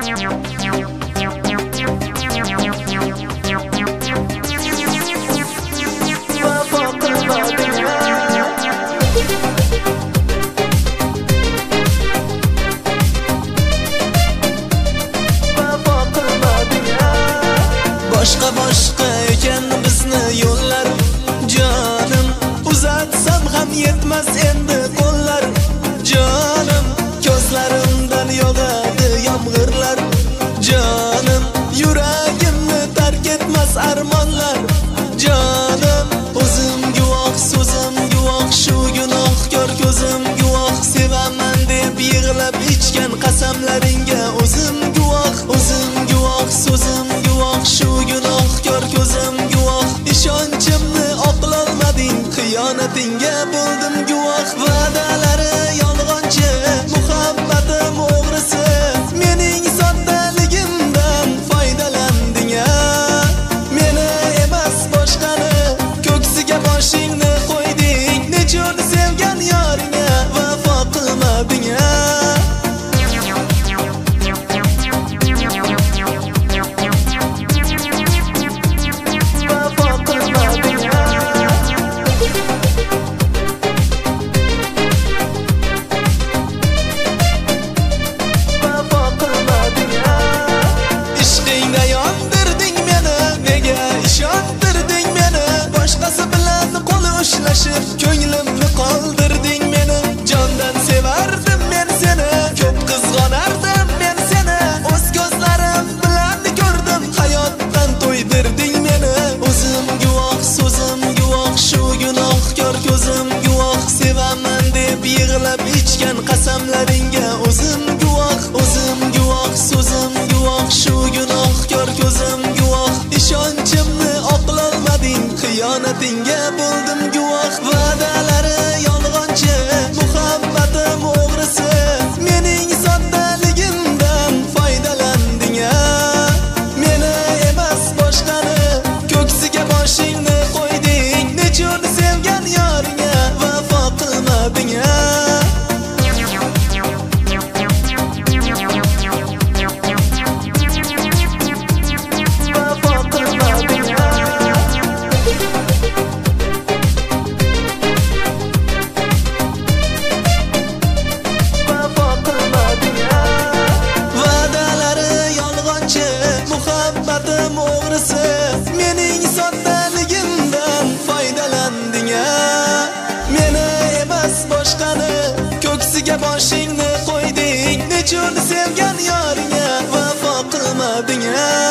Boshqa ekan bizni yo'llar, jonim uzatsam ham yetmas endi qo'llar, jonim ko'zlarimdan yog'adi yomg'irlar, jonim yuragimni tark etmas armonlar, jonim o'zim guvoh, so'zim guvoh, shu gunohkor ko'zim guvoh, sevaman deb yig'lab ichgan qasamlaringga o'zim guvoh, so'zim guvoh, shu gunohkor ko'zim guvoh, ishonchimni oqlolmading, xiyonatingga bo'ldim guvoh, va'dalari yolg'onchi, muhabbatim o'g'risi, mening soddaligimdan foydalanding a, meni emas boshqani ko'ksiga boshingni qo'yding, nechun sevgan yoringga vafo qilmading a. Ko'nglimni qoldirding meni, jondan sevardim men seni, ko'p qizg'onardim men seni, o'z ko'zlarim bilan ko'rdim, hayotdan to'ydirding meni, o'zim guvoh, so'zim guvoh, shu gunohkor ko'zim guvoh, sevaman deb yig'lab ichgan qasamlaringga o'zim guvoh, so'zim guvoh, shu gunohkor ko'zim guvoh, ishonchimni oqlolmading, xiyonatingga bo'ldim guvoh, va'dalari yolg'onchi, muhabbatim o'g'risi, mening soddaligimdan foydalanding a, meni emas boshqani ko'ksiga boshingni qo'yding, nechun sevgan yoringga vafo qilmading a. Muhabbatim o'g'risi, mening soddaligimdan foydalanding a, meni emas boshqani ko'ksiga boshingni qo'yding, nechun sevgan yoringga vafo qilmading a.